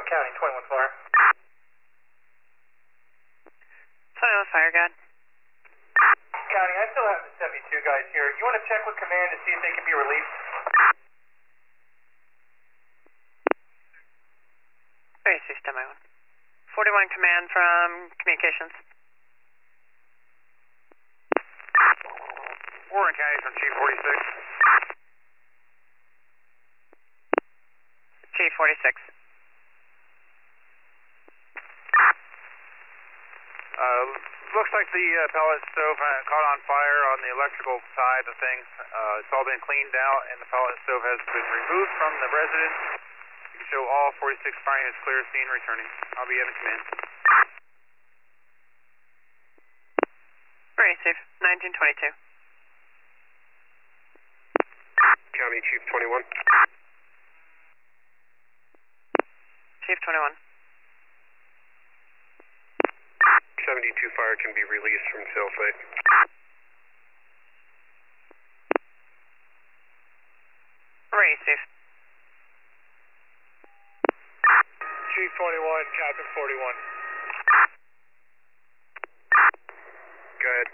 County, 21 Fire. 21 Fire, God. County, I still have the 72 guys here. You want to check with command to see if they can be released? Very safe, Demo 1. 41 command from communications. Warren County from Chief 46. Chief 46. Looks like the pellet stove caught on fire on the electrical side of things. It's all been cleaned out and the pellet stove has been removed from the residence. You can show all 46 fire units clear scene returning. I'll be in command. Very safe, 1922. County Chief 21. Chief 21. 72 Fire can be released from cell site. Very safe. Chief 21, Captain 41. Go ahead.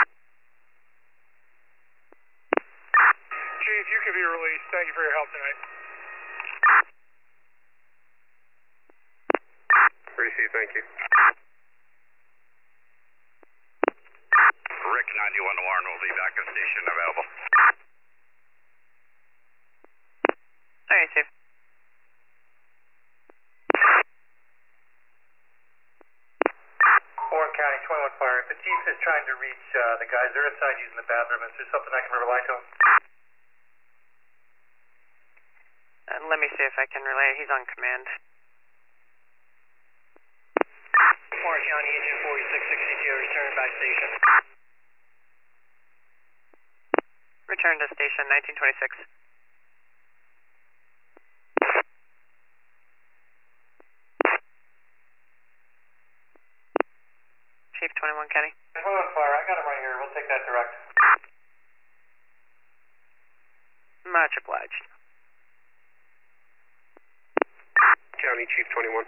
Chief, you can be released. Thank you for your help tonight. Receive, thank you. Rick 91 Warren will be back at station available. Very safe. Warren County, 21 Fire. If the chief is trying to reach the guys, they're inside using the bathroom. Is there something I can relay to them? Let me see if I can relay. He's on command. Warren County, engine 4662, return back station. Return to station, 1926. Chief 21 County. 21 Fire, I got him right here. We'll take that direct. Much obliged. County Chief 21.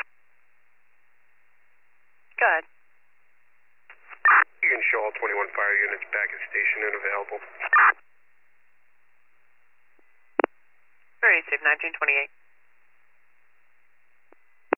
Good. You can show all 21 fire units back at station and available. Very safe, 1928.